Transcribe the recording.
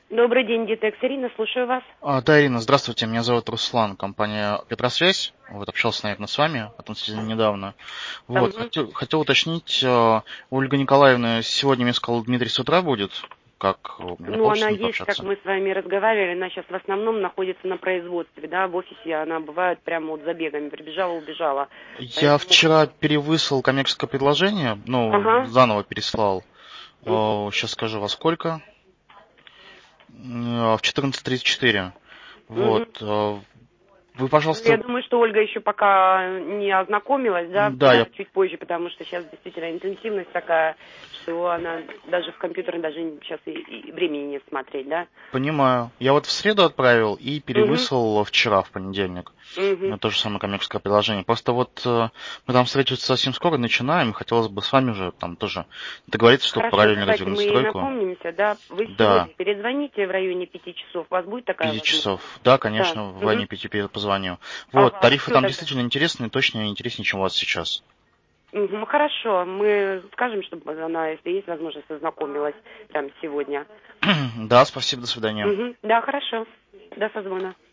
Добрый день, Дитекс. Ирина, слушаю вас. Да, Ирина, здравствуйте, меня зовут Руслан, компания Петросвязь. Вот, общался, наверное, с вами относительно недавно. Вот, Мгм. хотел уточнить, Ольга Николаевна сегодня, мне сказал, Дмитрий с утра будет, как у меня Ну, получится она с ним есть, как пообщаться? мы с вами разговаривали, она сейчас в основном находится на производстве, да, в офисе она бывает прямо вот забегами, прибежала, убежала. Я Поэтому, вчера перевыслал коммерческое предложение, ага, заново переслал. м, Сейчас скажу, во сколько? В 14:34. Вот, мгм. вы, Ну, я пожалуйста, думаю, что Ольга еще пока не ознакомилась, да, да, я наверное, чуть позже, потому что сейчас действительно интенсивность такая, что она даже в компьютер даже сейчас и времени не смотреть, да. понимаю. Я вот в среду отправил и Угу, перевыслал вчера, в понедельник. угу. То же самое коммерческое приложение. Просто вот мы там встретиться совсем скоро начинаем. Хотелось бы с вами уже там тоже договориться, чтобы Хорошо, параллельно давайте развернуть мы ей стройку. напомнимся, да. Вы Да, сегодня перезвоните в районе 5 часов. У вас будет такая 5 возможность? часов. Да, Да. конечно, в Угу. районе 5 позвоню. Вот, Ага, тарифы все там тогда. действительно интересные, точно интереснее, чем у вас сейчас. Мгм, хорошо, мы скажем, чтобы она, если есть возможность, ознакомилась прямо сегодня. Да, спасибо, до свидания. Угу. Да, хорошо. До созвона.